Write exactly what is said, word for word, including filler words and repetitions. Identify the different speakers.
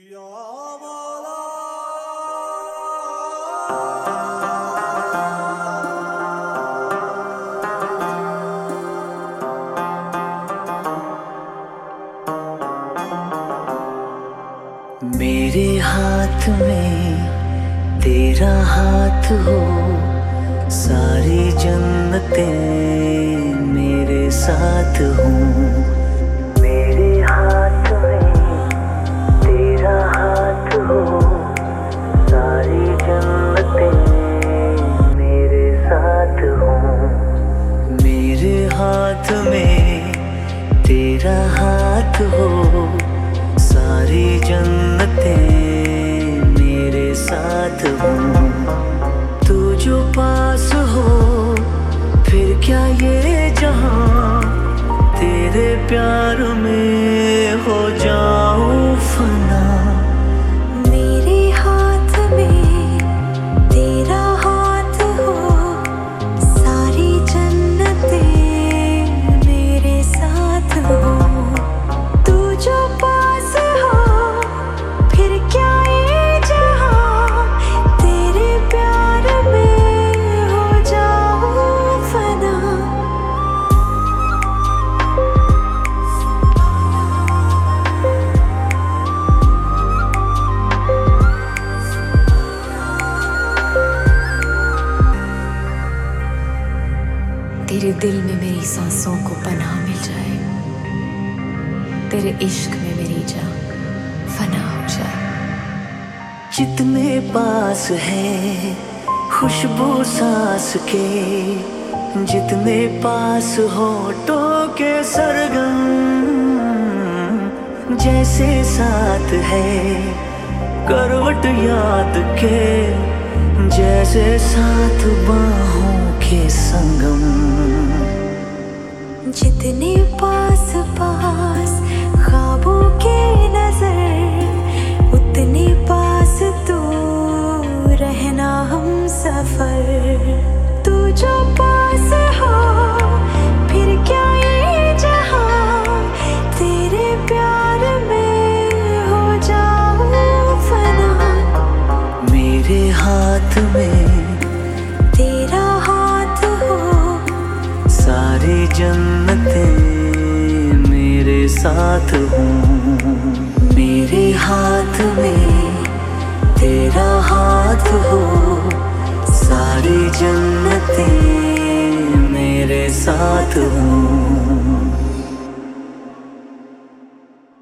Speaker 1: मेरे हाथ में तेरा हाथ हो, सारी जन्नतें मेरे साथ हों। मेरे हाथ में तेरा हाथ हो, सारी जन्नतें मेरे साथ हों। मेरे हाथ में तेरा हाथ हो, सारी जन्नतें मेरे साथ हों। तू जो पास हो फिर क्या ये जहां, तेरे प्यार में हो जाऊं फना।
Speaker 2: मेरे हाथ में तेरा हाथ हो, सारी जन्नतें मेरे साथ हो। तू जो पास हो फिर क्या ये जहां, तेरे प्यार में हो जाऊं फना। तेरे दिल में मेरी सांसों को पनाह मिल जाए, तेरे इश्क में मेरी जान फना हो जाए।
Speaker 1: जितने पास है खुशबू सांस के, जितने पास होठों के सरगम, जैसे साथ है करवट याद के, जैसे साथ बाहों के संगम।
Speaker 2: जितने पास पास ख्वाबों के नजर, उतने पास तू रहना हम सफर। तू जो पास हो फिर क्या ये जहां, तेरे प्यार में हो जाऊं फना।
Speaker 1: मेरे हाथ में
Speaker 2: तेरा हाथ हो,
Speaker 1: सारी जन्नतें मेरे साथ हों। मेरे हाथ में तेरा हाथ हो, सारी जन्नतें मेरे साथ हों।